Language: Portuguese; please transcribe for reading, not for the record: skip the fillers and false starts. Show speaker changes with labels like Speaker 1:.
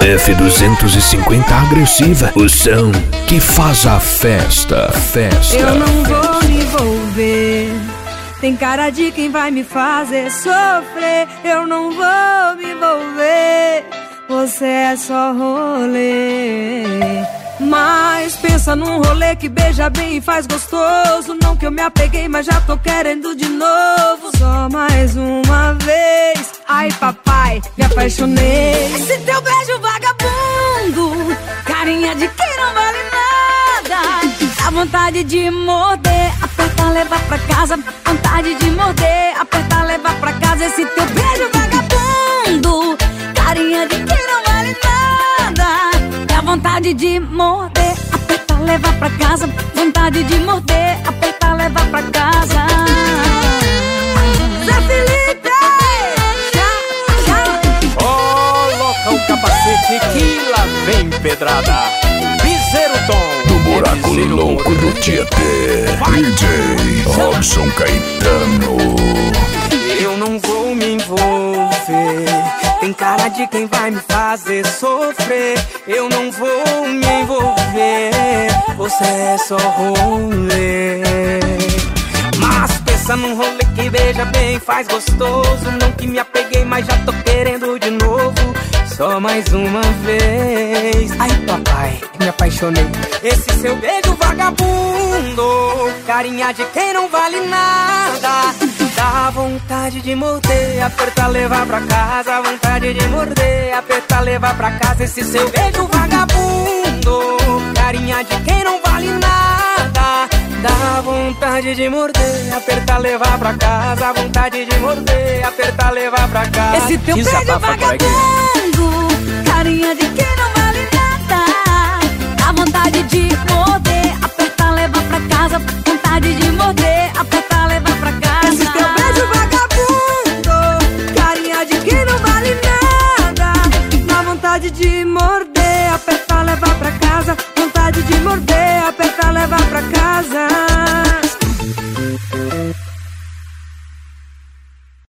Speaker 1: F250 agressiva, o som que faz a festa.
Speaker 2: Eu não vou me envolver, tem cara de quem vai me fazer sofrer. Eu não vou me envolver, você é só rolê. Mas pensa num rolê que beija bem e faz gostoso. Não que eu me apeguei, mas já tô querendo de novo. Só mais uma vez. Ai papai, me apaixonei. Esse teu beijo vagabundo, carinha de quem não vale nada. Dá vontade de morder, apertar, levar pra casa. Vontade de morder, apertar, levar pra casa. Esse teu beijo vagabundo, carinha de quem não vale nada. Dá vontade de morder, apertar, levar pra casa. Vontade de morder, apertar, levar pra casa. Zé Felipe!
Speaker 3: Coloca o capacete que lá vem pedrada. Piseiro Tom
Speaker 1: Do buraco louco do Tietê, DJ Robson Caetano.
Speaker 4: Eu não vou me envolver, tem cara de quem vai me fazer sofrer. Eu não vou me envolver, você é só rolê. Mas pensa num rolê que beija bem, faz gostoso. Não que me apeguei, mas já tô querendo de novo. Só mais uma vez. Ai papai, me apaixonei. Esse seu beijo vagabundo, carinha de quem não vale nada. Dá vontade de morder, apertar, levar pra casa. Vontade de morder, apertar, levar pra casa. Esse seu beijo vagabundo, carinha de quem não vale nada. Dá vontade de morder, apertar, levar pra casa. Vontade de morder, apertar, levar pra casa.
Speaker 2: Esse teu beijo vagabundo,